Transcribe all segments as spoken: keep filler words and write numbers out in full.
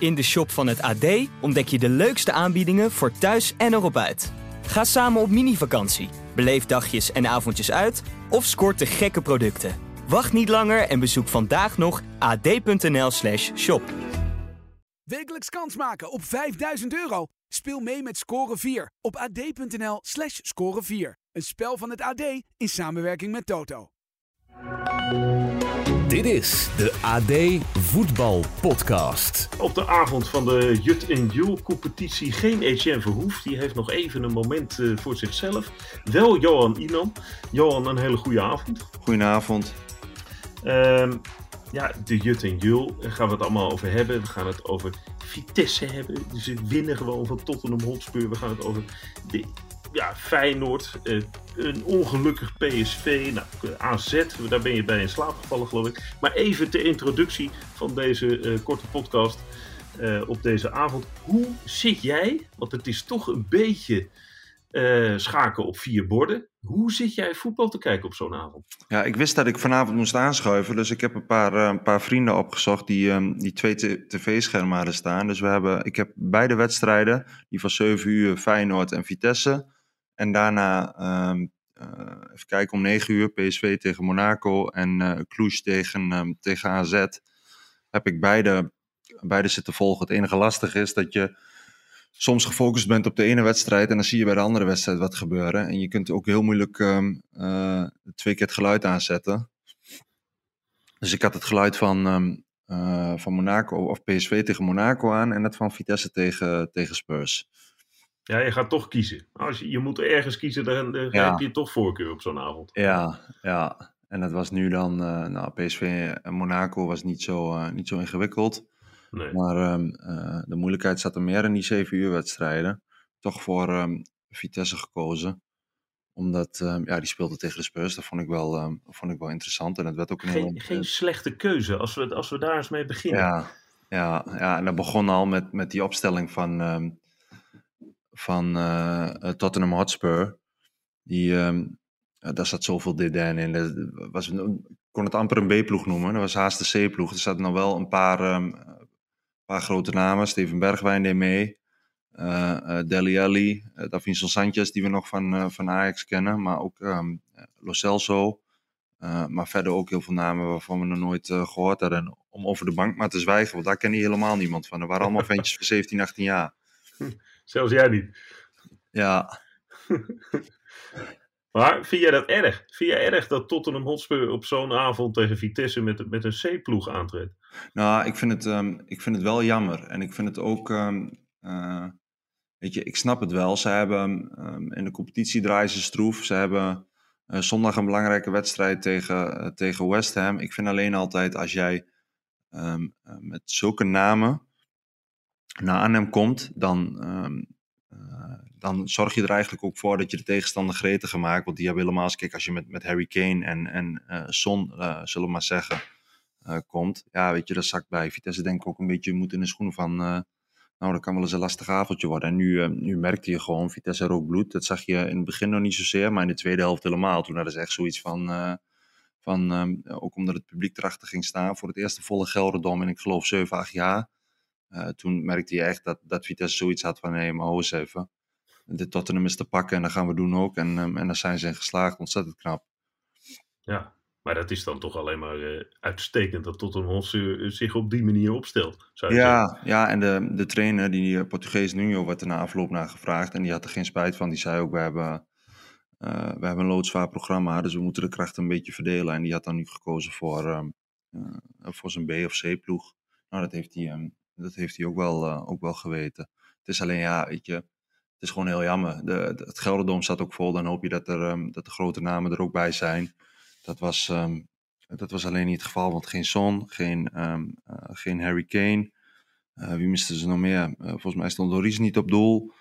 In de shop van het A D ontdek je de leukste aanbiedingen voor thuis en erop uit. Ga samen op mini-vakantie, beleef dagjes en avondjes uit of scoort de gekke producten. Wacht niet langer en bezoek vandaag nog ad.nl slash shop. Wekelijks kans maken op vijfduizend euro. Speel mee met Score vier op ad.nl slash score vier. Een spel van het A D in samenwerking met Toto. Dit is de A D Voetbal Podcast. Op de avond van de Jut en Jul competitie geen Etienne Verhoef. Die heeft nog even een moment uh, voor zichzelf. Wel Johan Inan. Johan, een hele goede avond. Goedenavond. Um, ja, de Jut en Jul, daar gaan we het allemaal over hebben. We gaan het over Vitesse hebben. Dus ze winnen gewoon van Tottenham Hotspur. We gaan het over de, ja, Feyenoord. Uh, een ongelukkig P S V. Nou, A Z, daar ben je bij in slaap gevallen, geloof ik. Maar even ter introductie van deze uh, korte podcast uh, op deze avond. Hoe zit jij, want het is toch een beetje uh, schaken op vier borden. Hoe zit jij voetbal te kijken op zo'n avond? Ja, ik wist dat ik vanavond moest aanschuiven. Dus ik heb een paar, uh, een paar vrienden opgezocht die, um, die twee t- tv-schermen hadden staan. Dus we hebben, ik heb beide wedstrijden, die van zeven uur Feyenoord en Vitesse. En daarna, um, uh, even kijken, om negen uur P S V tegen Monaco en uh, Cluj tegen, um, tegen A Z. Heb ik beide, beide zitten volgen. Het enige lastige is dat je soms gefocust bent op de ene wedstrijd en dan zie je bij de andere wedstrijd wat gebeuren. En je kunt ook heel moeilijk um, uh, twee keer het geluid aanzetten. Dus ik had het geluid van, um, uh, van Monaco of P S V tegen Monaco aan en dat van Vitesse tegen, tegen Spurs. Ja, je gaat toch kiezen. Als je, je moet ergens kiezen, dan, dan Ja. heb je toch voorkeur op zo'n avond. Ja, ja. En dat was nu dan, uh, nou, P S V en Monaco was niet zo, uh, niet zo ingewikkeld. Nee. Maar um, uh, de moeilijkheid zat er meer in die zeven uur wedstrijden. Toch voor um, Vitesse gekozen. Omdat, um, ja, die speelde tegen de Spurs. Dat vond ik wel, um, vond ik wel interessant. En dat werd ook een Geen, hele... geen slechte keuze, als we, als we daar eens mee beginnen. Ja, ja, ja, en dat begon al met, met die opstelling van, um, van uh, Tottenham Hotspur. Die, um, uh, daar zat zoveel dédain in. Dat was een, ik kon het amper een B-ploeg noemen. Dat was haast de C-ploeg. Er zaten nog wel een paar... Um, Een paar grote namen. Steven Bergwijn deed mee. Uh, uh, Dele Alli. Uh, Davinson Sanchez, die we nog van, uh, van Ajax kennen. Maar ook um, Lo Celso. Uh, maar verder ook heel veel namen waarvan we nog nooit uh, gehoord hadden. Om over de bank maar te zwijgen, want daar kende je helemaal niemand van. Er waren allemaal ventjes van zeventien, achttien jaar. Zelfs jij niet. Ja. Maar vind jij dat erg? Vind jij erg dat Tottenham Hotspur op zo'n avond tegen Vitesse met, met een C-ploeg aantreedt? Nou, ik vind, het, um, ik vind het wel jammer. En ik vind het ook... Um, uh, weet je, ik snap het wel. Ze hebben um, in de competitie draaien ze stroef. Ze hebben uh, zondag een belangrijke wedstrijd tegen, uh, tegen West Ham. Ik vind alleen altijd als jij um, uh, met zulke namen naar Arnhem komt, dan... Um, Uh, dan zorg je er eigenlijk ook voor dat je de tegenstander gretiger maakt. Want die hebben helemaal eens, kijk, als je met, met Harry Kane en, en uh, Son, uh, zullen we maar zeggen, uh, komt. Ja, weet je, dat zakt bij Vitesse denk ik ook een beetje moet in de schoenen van, uh, nou, dat kan wel eens een lastig avondje worden. En nu, uh, nu merkte je gewoon, Vitesse rook bloed. Dat zag je in het begin nog niet zozeer, maar in de tweede helft helemaal. Toen hadden ze echt zoiets van, uh, van um, ook omdat het publiek erachter ging staan, voor het eerste volle Gelredome in, ik geloof, zeven, acht jaar. Uh, toen merkte je echt dat, dat Vitesse zoiets had van, hé, hey, maar hou eens even. De Tottenham is te pakken en dat gaan we doen ook. En, um, en daar zijn ze in geslaagd. Ontzettend knap. Ja, maar dat is dan toch alleen maar uh, uitstekend dat Tottenham Hotspur zich op die manier opstelt. Zou je ja, zeggen. ja, en de, de trainer, die uh, Portugees Nuno, werd er na afloop naar gevraagd. En die had er geen spijt van. Die zei ook, we hebben, uh, we hebben een loodzwaar programma. Dus we moeten de krachten een beetje verdelen. En die had dan nu gekozen voor, um, uh, voor zijn B- of C-ploeg. Nou, dat heeft hij, um, dat heeft hij ook, wel, uh, ook wel geweten. Het is alleen, ja, weet je... Het is gewoon heel jammer. De, de, het Gelderdoom staat ook vol. Dan hoop je dat, er, um, dat de grote namen er ook bij zijn. Dat was, um, dat was alleen niet het geval. Want geen Son, geen, um, uh, geen Harry Kane. Uh, wie misten ze nog meer? Uh, volgens mij stond Lloris niet op doel.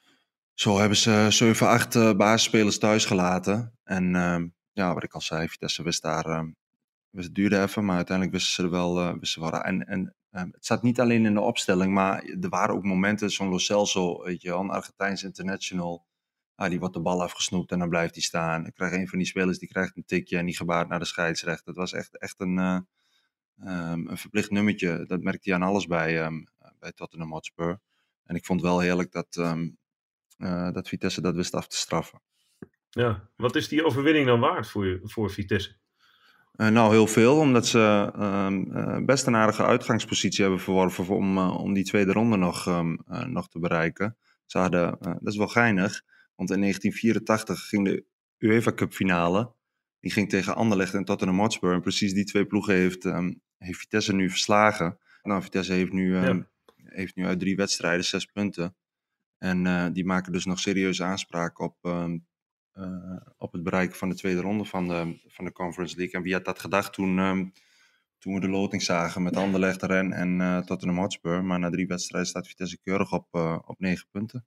Zo hebben ze zeven, acht uh, basisspelers thuis gelaten. En um, ja, wat ik al zei, Vitesse wist daar... Um, het duurde even, maar uiteindelijk wisten ze er wel... Uh, wisten ze wel en, en Um, het zat niet alleen in de opstelling, maar er waren ook momenten, zo'n Lo Celso, weet je wel, een Argentijns international, ah, die wordt de bal afgesnoept en dan blijft hij staan. Ik krijg een van die spelers, die krijgt een tikje en die gebaart naar de scheidsrechter. Het was echt, echt een, uh, um, een verplicht nummertje, dat merkte hij aan alles bij, um, bij Tottenham Hotspur. En ik vond wel heerlijk dat, um, uh, dat Vitesse dat wist af te straffen. Ja, wat is die overwinning dan waard voor, voor Vitesse? Uh, nou, heel veel, omdat ze um, uh, best een aardige uitgangspositie hebben verworven om, uh, om die tweede ronde nog, um, uh, nog te bereiken. Ze hadden, uh, dat is wel geinig, want in negentien vierentachtig ging de UEFA Cup finale. Die ging tegen Anderlecht en Tottenham Hotspur. En precies die twee ploegen heeft, um, heeft Vitesse nu verslagen. Nou, Vitesse heeft nu, um, ja. heeft nu uit drie wedstrijden zes punten. En uh, die maken dus nog serieuze aanspraak op, um, uh, op het bereiken van de tweede ronde van de, van de Conference League. En wie had dat gedacht toen, um, toen we de loting zagen met Anderlecht, Rennes en uh, Tottenham Hotspur. Maar na drie wedstrijden staat Vitesse keurig op, uh, op negen punten.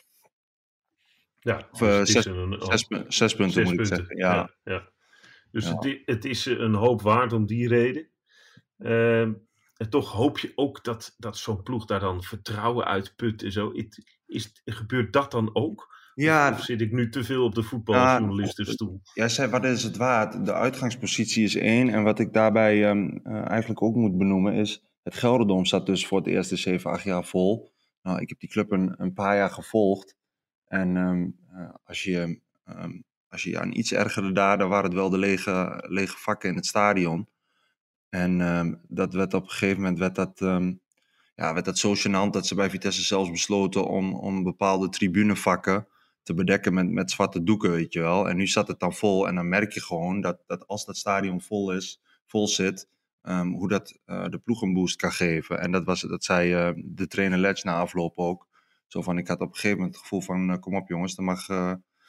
Ja, of, uh, dus zes, een, zes, zes punten zes moet punten. ik zeggen. Ja. Ja, ja. Dus ja. Het, het is een hoop waard om die reden. Uh, en toch hoop je ook dat, dat zo'n ploeg daar dan vertrouwen uitput en zo. It, is, gebeurt dat dan ook? Ja, of, of zit ik nu te veel op de voetbaljournalistenstoel? Jij zei, wat is het waard? De uitgangspositie is één. En wat ik daarbij um, uh, eigenlijk ook moet benoemen is... Het Gelredome zat dus voor het eerste zeven, acht jaar vol. Nou, ik heb die club een, een paar jaar gevolgd. En um, uh, als, je, um, als je aan iets ergerde daar, dan waren het wel de lege, lege vakken in het stadion. En um, dat werd op een gegeven moment werd dat, um, ja, werd dat zo gênant dat ze bij Vitesse zelfs besloten om, om bepaalde tribunevakken te bedekken met, met zwarte doeken, weet je wel. En nu zat het dan vol en dan merk je gewoon dat, dat als dat stadion vol is, vol zit, um, hoe dat uh, de ploeg een boost kan geven. En dat, was, dat zei uh, de trainer Letch na afloop ook. Zo van, ik had op een gegeven moment het gevoel van, uh, kom op jongens, er mag, uh,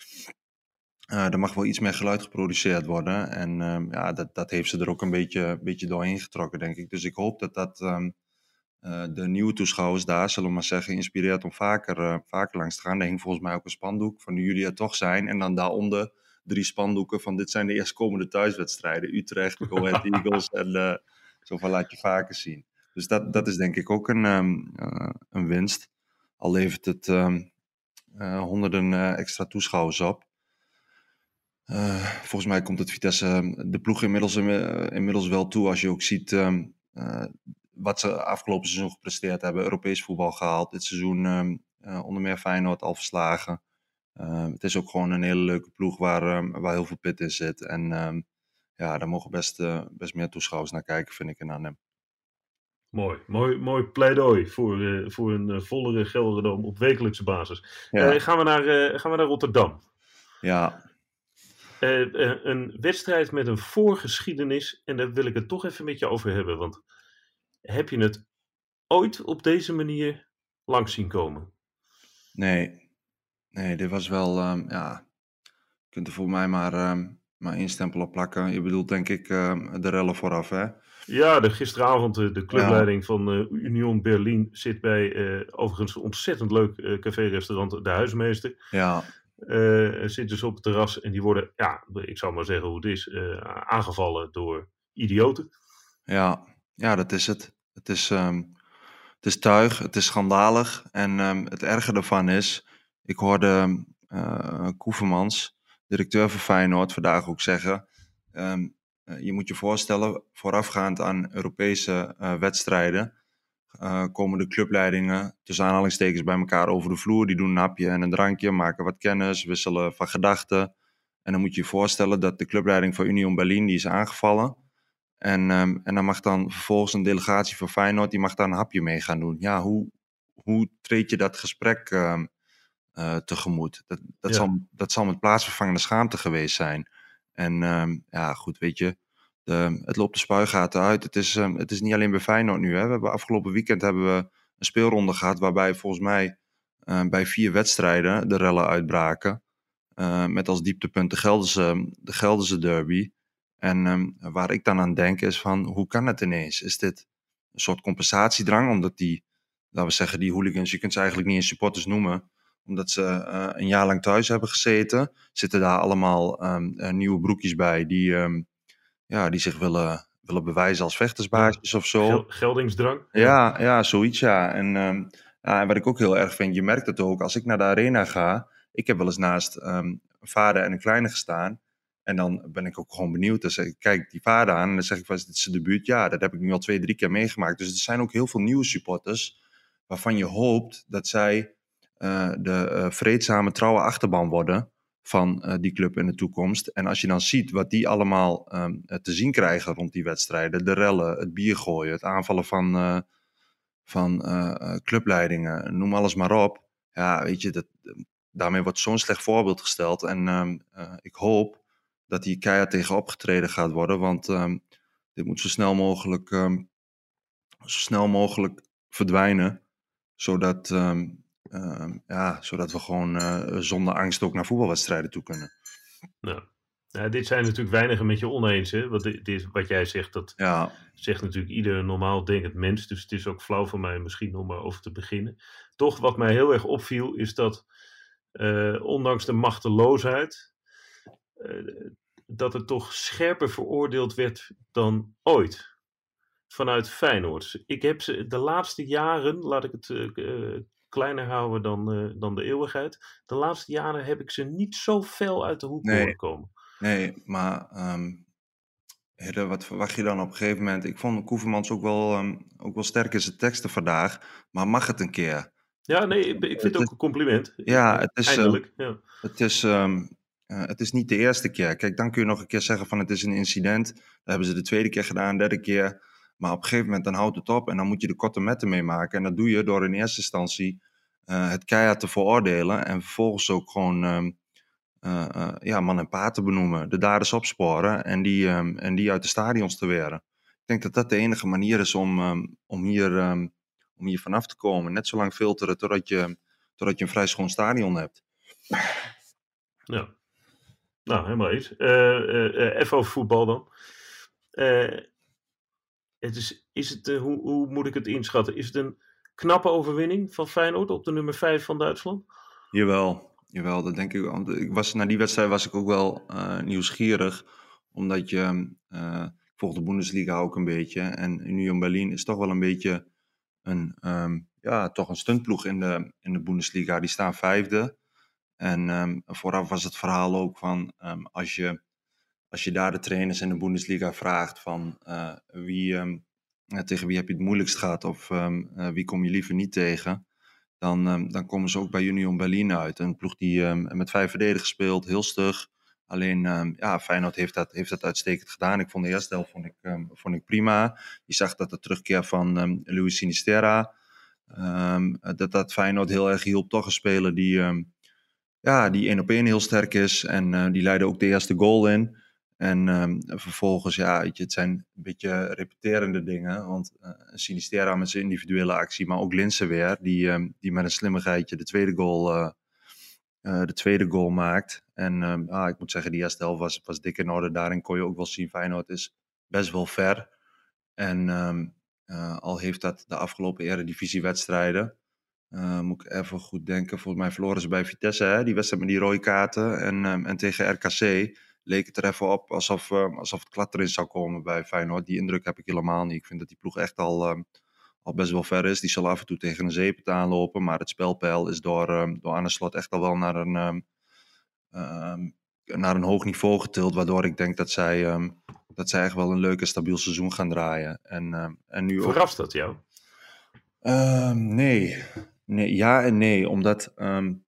uh, er mag wel iets meer geluid geproduceerd worden. En um, ja, dat, dat heeft ze er ook een beetje, beetje doorheen getrokken, denk ik. Dus ik hoop dat dat um, uh, de nieuwe toeschouwers daar, zullen we maar zeggen, inspireert om vaker, uh, vaker langs te gaan. Er hing volgens mij ook een spandoek van nu jullie er toch zijn. En dan daaronder drie spandoeken van dit zijn de eerstkomende thuiswedstrijden. Utrecht, Go Ahead Eagles en uh, zoveel laat je vaker zien. Dus dat, dat is denk ik ook een, um, uh, een winst. Al levert het um, uh, honderden uh, extra toeschouwers op. Uh, volgens mij komt het Vitesse de ploeg inmiddels, uh, inmiddels wel toe. Als je ook ziet um, uh, wat ze afgelopen seizoen gepresteerd hebben. Europees voetbal gehaald. Dit seizoen um, uh, onder meer Feyenoord al verslagen. Uh, het is ook gewoon een hele leuke ploeg waar, um, waar heel veel pit in zit. En um, ja, daar mogen best, uh, best meer toeschouwers naar kijken, vind ik in Arnhem. Mooi, mooi, mooi pleidooi voor, uh, voor een uh, vollere Gelredome op wekelijkse basis. Ja. Uh, gaan, we naar, uh, gaan we naar Rotterdam. Ja. Uh, uh, een wedstrijd met een voorgeschiedenis. En daar wil ik het toch even met je over hebben. Want heb je het ooit op deze manier langs zien komen? Nee. Nee, dit was wel... Um, ja, je kunt er voor mij maar, um, maar één stempel op plakken. Je bedoelt denk ik um, de rellen vooraf, hè? Ja, de, gisteravond de, de clubleiding ja. van uh, Union Berlin zit bij uh, overigens een ontzettend leuk uh, café-restaurant De Huismeester. Ja. Uh, zit dus op het terras en die worden, ja, ik zou maar zeggen hoe het is, uh, aangevallen door idioten. Ja, ja, dat is het. Het is, um, het is tuig, het is schandalig. En um, het erge daarvan is, ik hoorde uh, Koevermans, directeur van Feyenoord, vandaag ook zeggen... Um, Uh, je moet je voorstellen, voorafgaand aan Europese uh, wedstrijden uh, komen de clubleidingen tussen aanhalingstekens bij elkaar over de vloer. Die doen een hapje en een drankje, maken wat kennis, wisselen van gedachten. En dan moet je je voorstellen dat de clubleiding van Union Berlin, die is aangevallen. En, um, en dan mag dan vervolgens een delegatie van Feyenoord, die mag daar een hapje mee gaan doen. Ja, hoe, hoe treed je dat gesprek uh, uh, tegemoet? Dat, dat, ja. zal, dat zal met plaatsvervangende schaamte geweest zijn. En um, ja, goed, weet je, de, het loopt de spuigaten uit. Het is, um, het is niet alleen bij Feyenoord nu. Hè. We hebben afgelopen weekend hebben we een speelronde gehad waarbij volgens mij uh, bij vier wedstrijden de rellen uitbraken. Uh, met als dieptepunt de Gelderse, de Gelderse derby. En um, waar ik dan aan denk is van, hoe kan het ineens? Is dit een soort compensatiedrang? Omdat die, laten we zeggen, die hooligans, je kunt ze eigenlijk niet eens supporters noemen, omdat ze uh, een jaar lang thuis hebben gezeten, zitten daar allemaal um, uh, nieuwe broekjes bij die, um, ja, die zich willen, willen bewijzen als vechtersbaasjes ja. of zo. Gel- geldingsdrang? Ja, ja, zoiets ja. En, um, ja. en wat ik ook heel erg vind, je merkt het ook, als ik naar de arena ga, ik heb wel eens naast um, een vader en een kleine gestaan. En dan ben ik ook gewoon benieuwd. Dan zeg ik, kijk die vader aan en dan zeg ik, was dit zijn debuut? Ja, dat heb ik nu al twee, drie keer meegemaakt. Dus er zijn ook heel veel nieuwe supporters waarvan je hoopt dat zij uh, de uh, vreedzame, trouwe achterban worden van uh, die club in de toekomst. En als je dan ziet wat die allemaal um, te zien krijgen rond die wedstrijden, de rellen, het bier gooien, het aanvallen van, uh, van uh, clubleidingen, noem alles maar op. Ja, weet je, dat, daarmee wordt zo'n slecht voorbeeld gesteld. En um, uh, ik hoop dat die keihard tegen opgetreden gaat worden, want um, dit moet zo snel mogelijk, um, zo snel mogelijk verdwijnen, zodat, um, um, ja, zodat we gewoon uh, zonder angst ook naar voetbalwedstrijden toe kunnen. Nou, nou, dit zijn natuurlijk weinigen met je oneens. Hè? Wat, dit is, wat jij zegt, dat ja. zegt natuurlijk ieder normaal denkend mens. Dus het is ook flauw van mij misschien om erover te beginnen. Toch, wat mij heel erg opviel, is dat uh, ondanks de machteloosheid, uh, dat het toch scherper veroordeeld werd dan ooit. Vanuit Feyenoord. Ik heb ze de laatste jaren, laat ik het uh, uh, kleiner houden dan, uh, dan de eeuwigheid. De laatste jaren heb ik ze niet zo fel uit de hoek nee, horen komen. Nee, maar um, Hidde, wat verwacht je dan op een gegeven moment? Ik vond Koevermans ook wel, um, ook wel sterk in zijn teksten vandaag. Maar mag het een keer? Ja, nee, ik, ik vind het, het ook een compliment. Ja, het is, Eindelijk. Uh, ja. Het is... Um, Uh, het is niet de eerste keer. Kijk, dan kun je nog een keer zeggen van het is een incident. Dat hebben ze de tweede keer gedaan, derde keer. Maar op een gegeven moment dan houdt het op en dan moet je de korte metten meemaken. En dat doe je door in eerste instantie uh, het keihard te veroordelen. En vervolgens ook gewoon um, uh, uh, ja, man en paard te benoemen. De daders opsporen en die, um, en die uit de stadions te weren. Ik denk dat dat de enige manier is om, um, om, hier, um, om hier vanaf te komen. Net zo lang filteren totdat je, totdat je een vrij schoon stadion hebt. Ja. Nou, helemaal eens. Uh, uh, uh, even over voetbal dan. Uh, het is, is het, uh, hoe, hoe moet ik het inschatten? Is het een knappe overwinning van Feyenoord op de nummer vijf van Duitsland? Jawel, jawel, dat denk ik. Want ik was, na die wedstrijd was ik ook wel uh, nieuwsgierig. Omdat je, uh, ik volg de Bundesliga ook een beetje. En Union Berlin is toch wel een beetje een, um, ja, toch een stuntploeg in de, in de Bundesliga. Die staan vijfde. En um, vooraf was het verhaal ook van, um, als, je, als je daar de trainers in de Bundesliga vraagt van uh, wie, um, uh, tegen wie heb je het moeilijkst gehad of um, uh, wie kom je liever niet tegen, dan, um, dan komen ze ook bij Union Berlin uit. Een ploeg die um, met vijf verdedigers speelt, heel stug. Alleen, um, ja, Feyenoord heeft dat, heeft dat uitstekend gedaan. Ik vond de eerste helft vond ik, um, vond ik prima. Je zag dat de terugkeer van um, Luis Sinisterra, um, dat dat Feyenoord heel erg hielp. Toch een speler die... Um, Ja, die één op één heel sterk is. En uh, die leidde ook de eerste goal in. En um, vervolgens, ja, weet je, het zijn een beetje repeterende dingen. Want uh, Sinisterra met zijn individuele actie, maar ook Linse weer. Die, um, die met een slimmigheidje de tweede goal, uh, uh, de tweede goal maakt. En um, ah, ik moet zeggen, die eerste helft was, was dik in orde. Daarin kon je ook wel zien, Feyenoord is best wel ver. En um, uh, al heeft dat de afgelopen eredivisiewedstrijden... Uh, moet ik even goed denken. Volgens mij verloren ze bij Vitesse, hè? Die wedstrijd met die rode kaarten. En, um, en tegen R K C leek het er even op alsof, uh, alsof het klad erin zou komen bij Feyenoord. Die indruk heb ik helemaal niet. Ik vind dat die ploeg echt al, um, al best wel ver is. Die zal af en toe tegen een zeepet aanlopen. Maar het spelpeil is door, um, door Arne Slot echt al wel naar een, um, um, naar een hoog niveau getild. Waardoor ik denk dat zij, um, dat zij echt wel een leuk en stabiel seizoen gaan draaien. En, um, en nu Verrast dat jou? Uh, nee. nee. Ja en nee. Omdat um,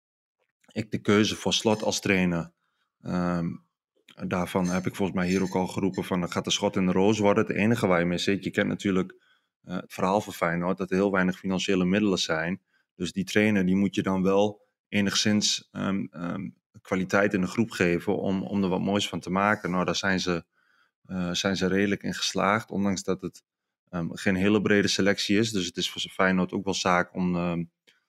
ik de keuze voor Slot als trainer... Um, daarvan heb ik volgens mij hier ook al geroepen van... dan gaat de schot in de roos worden. Het enige waar je mee zit... Je kent natuurlijk uh, het verhaal van Feyenoord... dat er heel weinig financiële middelen zijn. Dus die trainer die moet je dan wel enigszins um, um, kwaliteit in de groep geven... Om, om er wat moois van te maken. Nou, daar zijn ze, uh, zijn ze redelijk in geslaagd. Ondanks dat het um, geen hele brede selectie is. Dus het is voor Feyenoord ook wel zaak om, um,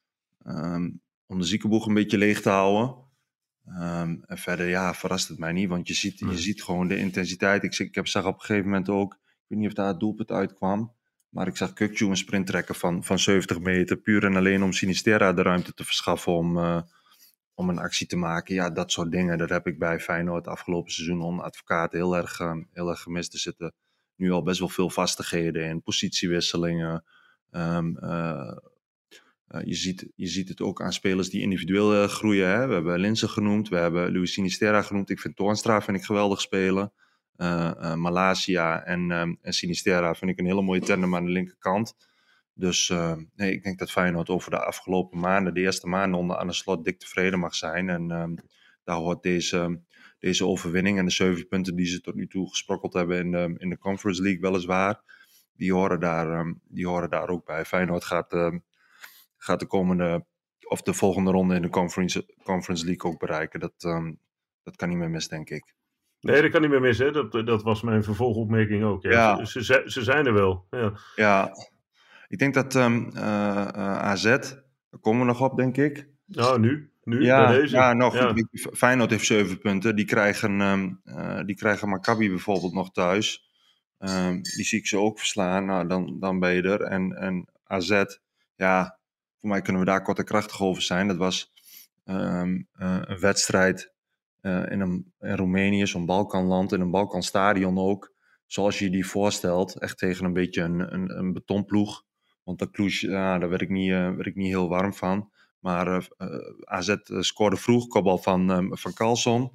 um, om de ziekenboeg een beetje leeg te houden... Um, en verder, ja, verrast het mij niet, want je ziet, je ziet gewoon de intensiteit. Ik, ik heb, zag op een gegeven moment ook, ik weet niet of daar het doelpunt uitkwam, maar ik zag Kukçu een sprint trekken van, van zeventig meter, puur en alleen om Sinisterra de ruimte te verschaffen om, uh, om een actie te maken. Ja, dat soort dingen, dat heb ik bij Feyenoord afgelopen seizoen onder advocaat heel erg, uh, heel erg gemist. Er zitten nu al best wel veel vastigheden in, positiewisselingen, um, uh, Uh, je, ziet, je ziet het ook aan spelers die individueel uh, groeien. Hè? We hebben Linse genoemd, we hebben Luis Sinisterra genoemd. Ik vind Toornstra vind ik geweldig spelen. Uh, uh, Malasia en, um, en Sinisterra vind ik een hele mooie tandem aan de linkerkant. Dus uh, nee, ik denk dat Feyenoord over de afgelopen maanden, de eerste maanden onder Arne Slot, dik tevreden mag zijn. En uh, daar hoort deze, deze overwinning en de zeven punten die ze tot nu toe gesprokkeld hebben in de, in de Conference League weliswaar, die horen daar, um, die horen daar ook bij. Feyenoord gaat, uh, gaat de komende, of de volgende ronde in de Conference, Conference League ook bereiken. Dat, um, dat kan niet meer mis, denk ik. Nee, dat kan niet meer mis, hè. Dat, dat was mijn vervolgopmerking ook. Ja. Ja. Ze, ze, ze zijn er wel. Ja, ja. Ik denk dat um, uh, uh, A Z, daar komen we nog op, denk ik. Nou, nu? Nu? Ja, bij deze? ja nog. Ja. Feyenoord heeft zeven punten. Die krijgen, um, uh, die krijgen Maccabi bijvoorbeeld nog thuis. Um, die zie ik ze ook verslaan. Nou, dan, dan ben je er. En, en A Z, ja, voor mij kunnen we daar kort en krachtig over zijn. Dat was um, uh, een wedstrijd uh, in, een, in Roemenië, zo'n Balkanland, in een Balkanstadion ook. Zoals je je die voorstelt. Echt tegen een beetje een, een, een betonploeg. Want de Cluj, ja, daar werd ik, niet, uh, werd ik niet heel warm van. Maar uh, uh, A Z uh, scoorde vroeg, kopbal van, um, van Carlson.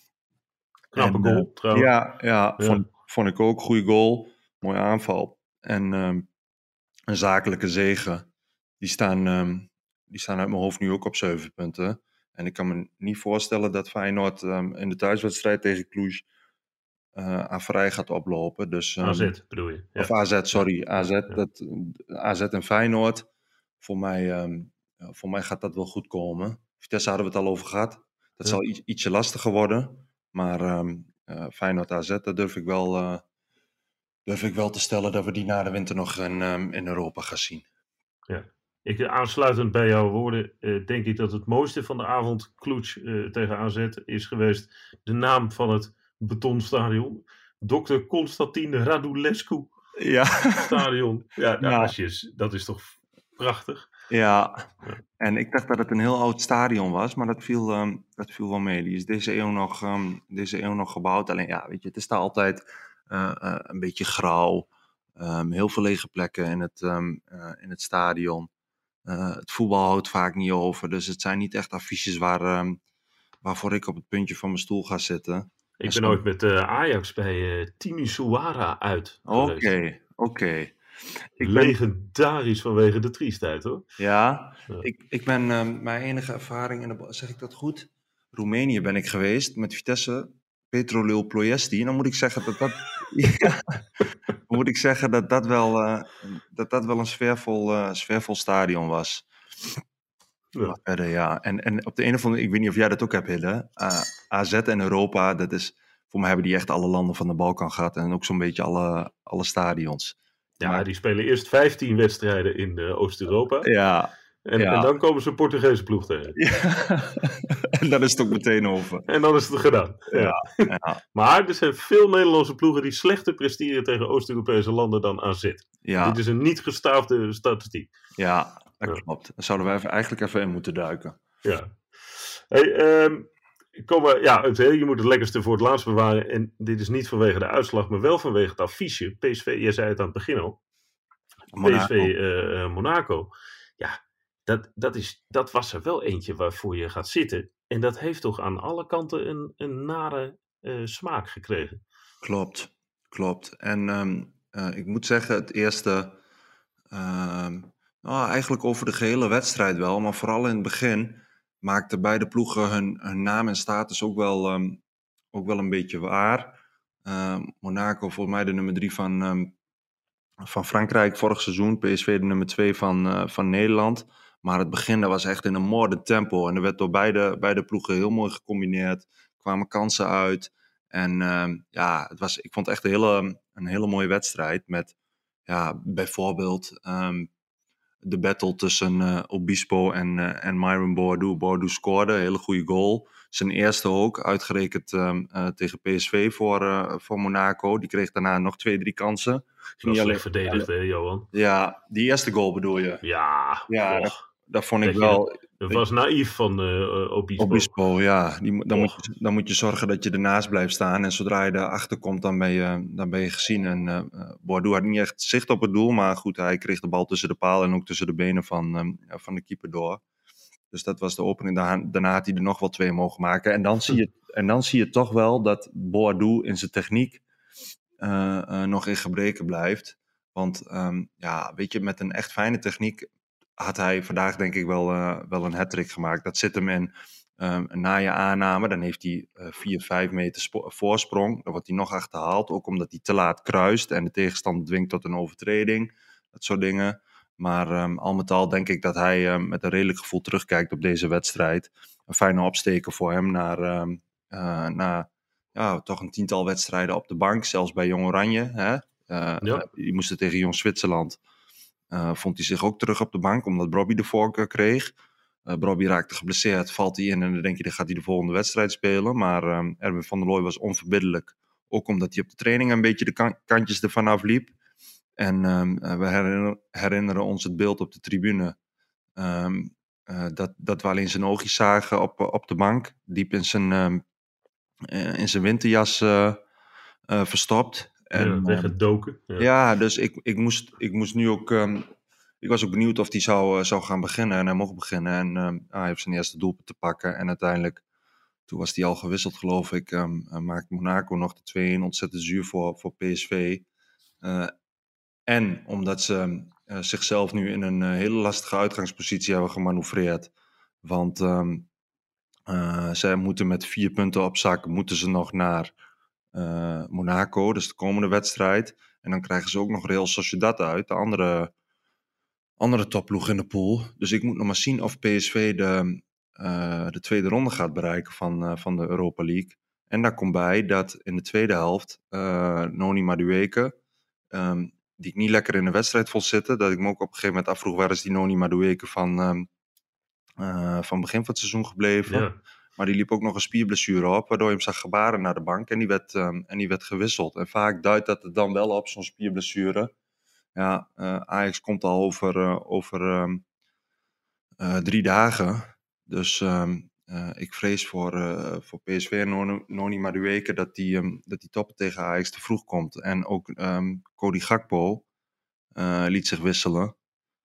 Knappe en, goal, uh, trouwens. Ja, ja, Ja. Vond, vond ik ook. Goede goal. Mooie aanval. En um, een zakelijke zege. Die staan, um, die staan uit mijn hoofd nu ook op zeven punten. En ik kan me niet voorstellen dat Feyenoord um, in de thuiswedstrijd tegen Cluj uh, aan vrij gaat oplopen. Dus, um, A Z bedoel je? Ja. Of A Z, sorry. Ja. A Z, Ja. dat, A Z en Feyenoord. Voor mij, um, voor mij gaat dat wel goed komen. Vitesse hadden we het al over gehad. Dat Ja. zal iets, ietsje lastiger worden. Maar um, uh, Feyenoord A Z, dat durf ik, wel, uh, durf ik wel te stellen dat we die na de winter nog in, um, in Europa gaan zien. Ja. Ik, aansluitend bij jouw woorden, uh, denk ik dat het mooiste van de avond Cluj uh, tegen A Z is geweest de naam van het betonstadion. dokter Constantin Radulescu Ja. stadion. Ja, de Ja. Asjes, dat is toch prachtig. Ja, en ik dacht dat het een heel oud stadion was, maar dat viel, um, dat viel wel mee. Die is deze eeuw nog, um, deze eeuw nog gebouwd. Alleen ja, weet je, het is daar altijd uh, uh, een beetje grauw. Um, heel veel lege plekken in het, um, uh, in het stadion. Uh, het voetbal houdt vaak niet over, dus het zijn niet echt affiches waar, um, waarvoor ik op het puntje van mijn stoel ga zitten. Ik En ben zo- ooit met uh, Ajax bij uh, Timisoara uit Oké, geweest. oké. Ik ben, Legendarisch vanwege de triestheid, hoor. ja, Ja. ik, ik ben um, mijn enige ervaring in de, ba- zeg ik dat goed? Roemenië ben ik geweest met Vitesse, Petrolul Ploiesti. En dan moet ik zeggen dat dat, ja, dan moet ik zeggen dat dat wel, uh, dat dat wel een sfeervol, uh, sfeervol stadion was. Ja. Maar verder, ja. En, en op de een of andere, ik weet niet of jij dat ook hebt, Hille. Uh, A Z en Europa, dat is, voor mij hebben die echt alle landen van de Balkan gehad en ook zo'n beetje alle, alle stadions. Ja, Maar- die spelen eerst vijftien wedstrijden in uh, Oost-Europa. Ja, En, ja. en dan komen ze een Portugese ploeg tegen. ja. En dan is het ook meteen over. En dan is het gedaan. Ja. Ja, Maar er zijn veel Nederlandse ploegen die slechter presteren tegen Oost-Europese landen dan A Z. ja, Dit is een niet gestaafde statistiek. ja, dat Ja. klopt. Daar zouden we even, eigenlijk even in moeten duiken. Ja. Hey, um, kom maar, ja, het, je moet het lekkerste voor het laatst bewaren. En dit is niet vanwege de uitslag, maar wel vanwege het affiche. P S V, jij zei het aan het begin al. Monaco. P S V uh, Monaco. Ja, dat, dat, is, dat was er wel eentje waarvoor je gaat zitten. En dat heeft toch aan alle kanten een, een nare uh, smaak gekregen. Klopt, klopt. En um, uh, ik moet zeggen, het eerste, um, nou, eigenlijk over de gehele wedstrijd wel, maar vooral in het begin maakten beide ploegen hun, hun naam en status ook wel, um, ook wel een beetje waar. Um, Monaco, volgens mij de nummer drie van, um, van Frankrijk vorig seizoen, P S V de nummer twee van, uh, van Nederland. Maar het begin dat was echt in een moordend tempo en er werd door beide, beide ploegen heel mooi gecombineerd, kwamen kansen uit. En uh, ja, het was, ik vond het echt een hele, een hele mooie wedstrijd met ja, bijvoorbeeld um, de battle tussen uh, Obispo en, uh, en Myron Boadu. Boadu scoorde, een hele goede goal. Zijn eerste ook, uitgerekend um, uh, tegen P S V voor, uh, voor Monaco. Die kreeg daarna nog twee, drie kansen. Dat is alleen- slecht verdedigd, hè, Johan? Ja, die eerste goal bedoel je? Ja, Ja, och, Dat vond ik Dat je wel... dat was naïef van uh, Obispo. Obispo, ja. Die, moet- dan, Och. moet je, dan moet je zorgen dat je ernaast blijft staan. En zodra je erachter komt, dan ben je, dan ben je gezien. En uh, Boadu had niet echt zicht op het doel. Maar goed, hij kreeg de bal tussen de paal en ook tussen de benen van, um, ja, van de keeper door. Dus dat was de opening. Daarna, daarna had hij er nog wel twee mogen maken. En dan zie je, en dan zie je toch wel dat Boadu in zijn techniek uh, uh, nog in gebreken blijft. Want um, ja, weet je, met een echt fijne techniek had hij vandaag denk ik wel, uh, wel een hat-trick gemaakt. Dat zit hem in um, na je aanname. Dan heeft hij uh, vier, vijf meter spo- voorsprong. Dan wordt hij nog achterhaald. Ook omdat hij te laat kruist en de tegenstander dwingt tot een overtreding. Dat soort dingen. Maar um, al met al denk ik dat hij um, met een redelijk gevoel terugkijkt op deze wedstrijd. Een fijne opsteken voor hem naar, um, uh, naar ja, toch een tiental wedstrijden op de bank. Zelfs bij Jong Oranje. Hè? Uh, Ja. uh, die moesten tegen Jong Zwitserland. Uh, vond hij zich ook terug op de bank, omdat Brobby de voorkeur kreeg. Uh, Brobby raakte geblesseerd, valt hij in en dan denk je, dan gaat hij de volgende wedstrijd spelen. Maar um, Erwin van der Looy was onverbiddelijk. Ook omdat hij op de training een beetje de kan- kantjes ervan afliep. En um, uh, we herinner- herinneren ons het beeld op de tribune. Um, uh, dat, dat we alleen zijn oogjes zagen op, op de bank. Diep in zijn, um, uh, in zijn winterjas uh, uh, verstopt. En, ja, weggedoken. Ja, ja dus ik, ik, moest, ik moest nu ook... Um, ik was ook benieuwd of hij zou, uh, zou gaan beginnen. En hij mocht beginnen. En um, hij heeft zijn eerste doelpunt te pakken. En uiteindelijk, toen was hij al gewisseld geloof ik. Um, uh, maakte Monaco nog de twee-een. Ontzettend zuur voor, voor P S V. Uh, en omdat ze uh, zichzelf nu in een uh, hele lastige uitgangspositie hebben gemanoeuvreerd. Want um, uh, zij moeten met vier punten op zak. Moeten ze nog naar uh, Monaco. Dus de komende wedstrijd. En dan krijgen ze ook nog Real Sociedad uit. De andere, andere topploeg in de pool. Dus ik moet nog maar zien of P S V de, uh, de tweede ronde gaat bereiken van, uh, van de Europa League. En daar komt bij dat in de tweede helft uh, Noni Madueke, um, die ik niet lekker in de wedstrijd vond zitten, dat ik me ook op een gegeven moment afvroeg, waar is die Noni Madueke van, um, uh, van begin van het seizoen gebleven. Ja. Maar die liep ook nog een spierblessure op, waardoor je hem zag gebaren naar de bank en die werd, um, en die werd gewisseld. En vaak duidt dat het dan wel op, zo'n spierblessure. Ja, uh, Ajax komt al over, uh, over um, uh, drie dagen. Dus um, uh, ik vrees voor, uh, voor P S V en Noni, Noni Madueke dat die, um, dat die toppen tegen Ajax te vroeg komt. En ook um, Cody Gakpo uh, liet zich wisselen.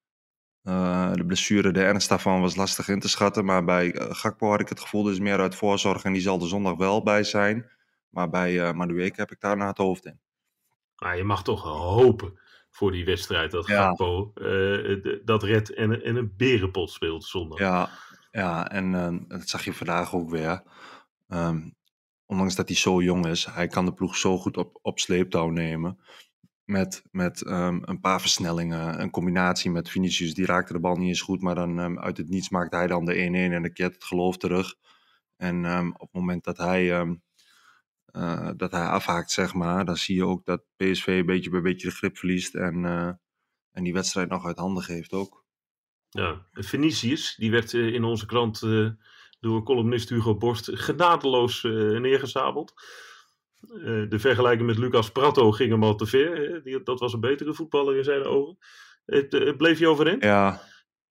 Uh, de blessure, de ernst daarvan was lastig in te schatten. Maar bij uh, Gakpo had ik het gevoel, dus meer uit voorzorg. En die zal de zondag wel bij zijn. Maar bij uh, Madueke heb ik daar naar het hoofd in. Maar je mag toch hopen voor die wedstrijd dat Ja. Gakpo uh, dat redt en, en een berenpot speelt zondag. Ja, ja en uh, dat zag je vandaag ook weer. Um, ondanks dat hij zo jong is, hij kan de ploeg zo goed op, op sleeptouw nemen. Met, met um, een paar versnellingen, een combinatie met Vinicius, die raakte de bal niet eens goed, maar dan um, uit het niets maakte hij dan de één-één en dan keert het geloof terug. En um, op het moment dat hij, um, uh, dat hij afhaakt, zeg maar, dan zie je ook dat P S V beetje bij beetje de grip verliest en, uh, en die wedstrijd nog uit handen geeft ook. Ja, Vinicius, die werd uh, in onze krant uh, door columnist Hugo Borst genadeloos uh, neergezabeld. Uh, de vergelijking met Lucas Pratto ging hem al te ver. Uh, die, dat was een betere voetballer in zijn ogen. Het, uh, bleef je overeind? Ja.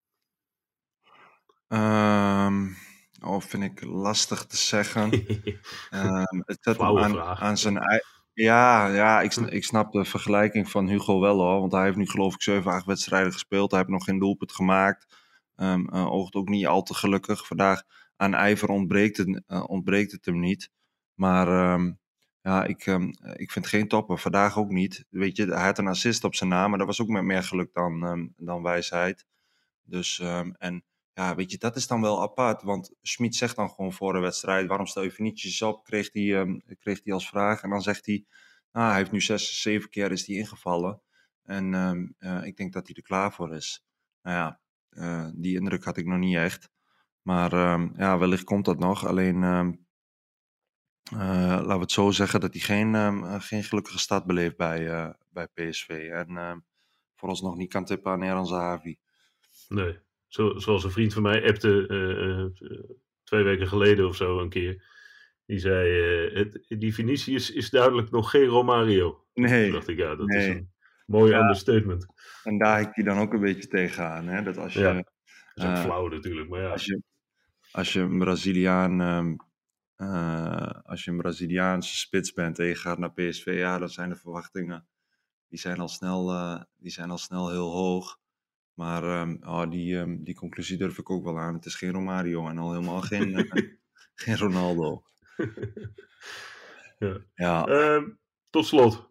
Um, oh, vind ik lastig te zeggen. um, het zet hem aan, aan zijn eigen... Ja, ja ik, ik snap de vergelijking van Hugo wel hoor. Want hij heeft nu geloof ik zeven, acht wedstrijden gespeeld. Hij heeft nog geen doelpunt gemaakt. Um, uh, oogt ook niet al te gelukkig. Vandaag aan ijver ontbreekt het, uh, ontbreekt het hem niet. Maar um, ja, ik, um, ik vind geen topper. Vandaag ook niet. Weet je, hij had een assist op zijn naam. Maar dat was ook met meer geluk dan, um, dan wijsheid. Dus, um, en ja, weet je, dat is dan wel apart. Want Schmid zegt dan gewoon voor de wedstrijd, waarom stel je Vinicius op? Kreeg hij, um, kreeg hij als vraag. En dan zegt hij, ah, hij heeft nu zes, zeven keer is hij ingevallen. En um, uh, ik denk dat hij er klaar voor is. Nou ja, uh, die indruk had ik nog niet echt. Maar um, ja, wellicht komt dat nog. Alleen, um, uh, laten we het zo zeggen, dat hij geen, um, uh, geen gelukkige start beleeft bij, uh, bij P S V. En um, vooralsnog niet kan tippen aan Eran Zahavi. Nee. Zo, zoals een vriend van mij appte uh, uh, twee weken geleden of zo een keer. Die zei, uh, het, die Vinicius is duidelijk nog geen Romario. Nee. Toen dacht ik, ja, dat nee. is een mooi ja. understatement. En daar heb je dan ook een beetje tegenaan. Hè? Dat als je, ja, dat is ook uh, flauw natuurlijk. Maar ja. Als je, als je een Braziliaan... Um, uh, als je een Braziliaanse spits bent en je gaat naar P S V, ja, dan zijn de verwachtingen... Die zijn al snel, uh, die zijn al snel heel hoog. Maar um, oh, die, um, die conclusie durf ik ook wel aan. Het is geen Romario en al helemaal geen, uh, geen Ronaldo. ja. Ja. Uh, tot slot.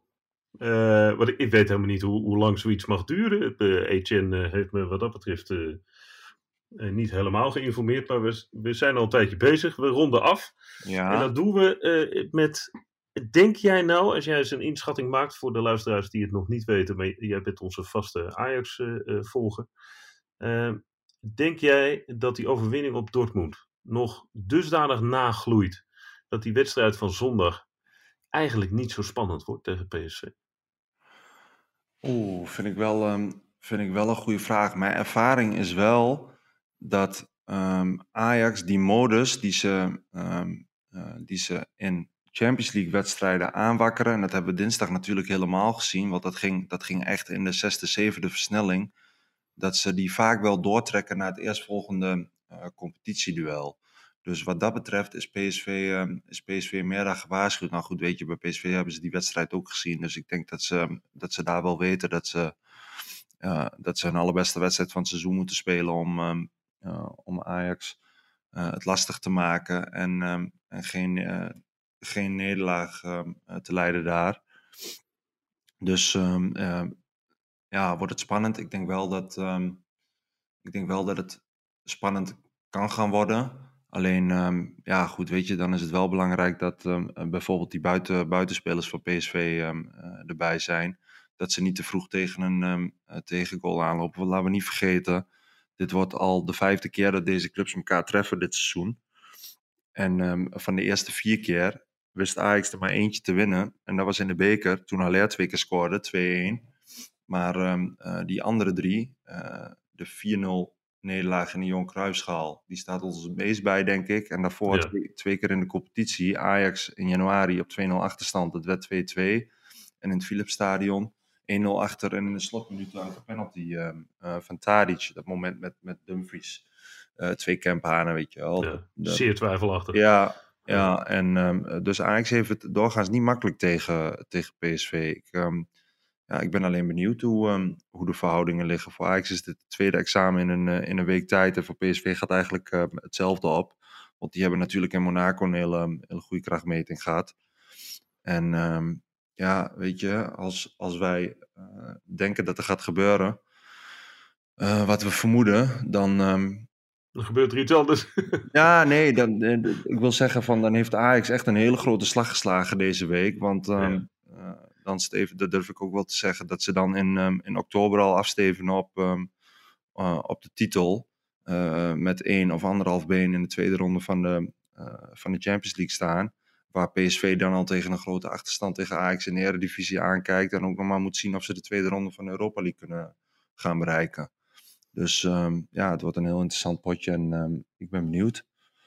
Uh, want ik, ik weet helemaal niet hoe, hoe lang zoiets mag duren. Uh, Etienne uh, heeft me wat dat betreft uh, uh, niet helemaal geïnformeerd. Maar we, we zijn al een tijdje bezig. We ronden af. Ja. En dat doen we uh, met... Denk jij nou, als jij eens een inschatting maakt voor de luisteraars die het nog niet weten, maar jij bent onze vaste Ajax-volger. Uh, uh, denk jij dat die overwinning op Dortmund nog dusdanig nagloeit dat die wedstrijd van zondag eigenlijk niet zo spannend wordt tegen P S V? Oeh, vind ik wel, um, vind ik wel een goede vraag. Mijn ervaring is wel dat um, Ajax die modus die ze, um, uh, die ze in Champions League wedstrijden aanwakkeren, en dat hebben we dinsdag natuurlijk helemaal gezien, want dat ging, dat ging echt in de zesde, zevende versnelling, dat ze die vaak wel doortrekken naar het eerstvolgende uh, competitieduel. Dus wat dat betreft is P S V, uh, is P S V meer dan gewaarschuwd. Nou goed, weet je, bij P S V hebben ze die wedstrijd ook gezien. Dus ik denk dat ze, dat ze daar wel weten dat ze, uh, dat ze hun allerbeste wedstrijd van het seizoen moeten spelen om, um, uh, om Ajax uh, het lastig te maken en, um, en geen, uh, geen nederlaag um, uh, te leiden daar. Dus um, uh, ja, wordt het spannend. Ik denk wel dat, um, ik denk wel dat het spannend kan gaan worden. Alleen, um, ja goed, weet je, dan is het wel belangrijk dat um, bijvoorbeeld die buiten, buitenspelers van P S V um, uh, erbij zijn. Dat ze niet te vroeg tegen een um, uh, tegengoal aanlopen. Want laten we niet vergeten, dit wordt al de vijfde keer dat deze clubs elkaar treffen dit seizoen. En um, van de eerste vier keer wist Ajax er maar eentje te winnen. En dat was in de beker, toen Haller twee keer scoorde, twee-een. Maar um, uh, die andere drie, uh, de vier nul nederlaag in de Johan Cruijffschaal, die staat ons het meest bij, denk ik. En daarvoor ja. twee, twee keer in de competitie. Ajax in januari op twee nul achterstand, dat werd twee-twee. En in het Philipsstadion één nul achter en in de slotminuten uit de penalty uh, uh, van Tadic. Dat moment met, met Dumfries. Uh, twee Kemphanen, weet je wel. Ja, dat, zeer twijfelachtig. Ja, ja en um, dus Ajax heeft het doorgaans niet makkelijk tegen, tegen P S V. Ik... Um, Ja, ik ben alleen benieuwd hoe, um, hoe de verhoudingen liggen. Voor Ajax is dit het tweede examen in een, uh, in een week tijd. En voor P S V gaat eigenlijk uh, hetzelfde op. Want die hebben natuurlijk in Monaco een hele, hele goede krachtmeting gehad. En um, ja, weet je, als, als wij uh, denken dat er gaat gebeuren uh, wat we vermoeden, dan... Um, dan gebeurt er iets anders. ja, nee, dan, uh, ik wil zeggen van dan heeft Ajax echt een hele grote slag geslagen deze week. Want... Um, ja. uh, Dan steven, dat durf ik ook wel te zeggen, dat ze dan in, um, in oktober al afsteven op, um, uh, op de titel. Uh, met één of anderhalf been in de tweede ronde van de, uh, van de Champions League staan. Waar P S V dan al tegen een grote achterstand tegen Ajax in de Eredivisie aankijkt. En ook nog maar moet zien of ze de tweede ronde van de Europa League kunnen gaan bereiken. Dus um, ja, het wordt een heel interessant potje en um, ik ben benieuwd.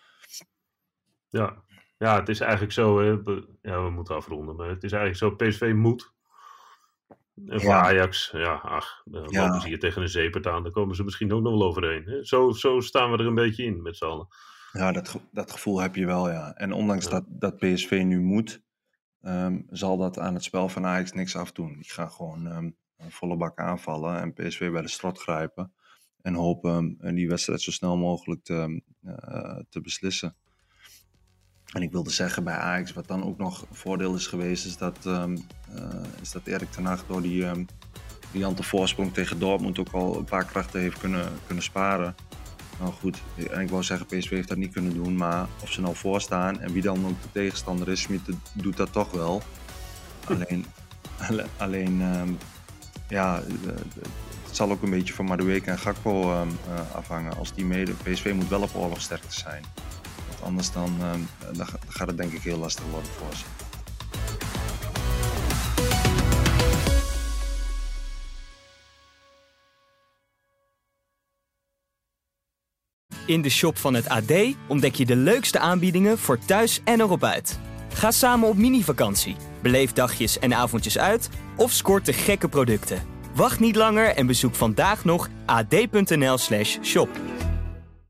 Ja. Ja, het is eigenlijk zo, hè, ja, we moeten afronden, maar het is eigenlijk zo, P S V moet. En voor ja. Ajax, ja, ach, dan ja. lopen ze hier tegen een zeepert aan, dan komen ze misschien ook nog wel overheen. Hè? Zo, zo staan we er een beetje in met z'n allen. Ja, dat, dat gevoel heb je wel, ja. En ondanks ja. dat, dat P S V nu moet, um, zal dat aan het spel van Ajax niks afdoen. Die gaan gewoon um, volle bak aanvallen en P S V bij de strot grijpen. En hopen um, die wedstrijd zo snel mogelijk te, uh, te beslissen. En ik wilde zeggen bij Ajax, wat dan ook nog een voordeel is geweest, is dat, um, uh, is dat Erik ten Hag door die um, briljante voorsprong tegen Dortmund ook al een paar krachten heeft kunnen, kunnen sparen. Nou goed, en ik wou zeggen, P S V heeft dat niet kunnen doen, maar of ze nou voorstaan en wie dan ook de tegenstander is, Schmid doet dat toch wel. Alleen, alleen um, ja, het zal ook een beetje van Madueke en Gakpo um, uh, afhangen. Als die mede, P S V moet wel op oorlogsterkte zijn. Anders dan, uh, dan gaat het denk ik heel lastig worden voor ze. In de shop van het A D ontdek je de leukste aanbiedingen voor thuis en erop uit. Ga samen op mini-vakantie, beleef dagjes en avondjes uit of scoort de gekke producten. Wacht niet langer en bezoek vandaag nog ad.nl slash shop.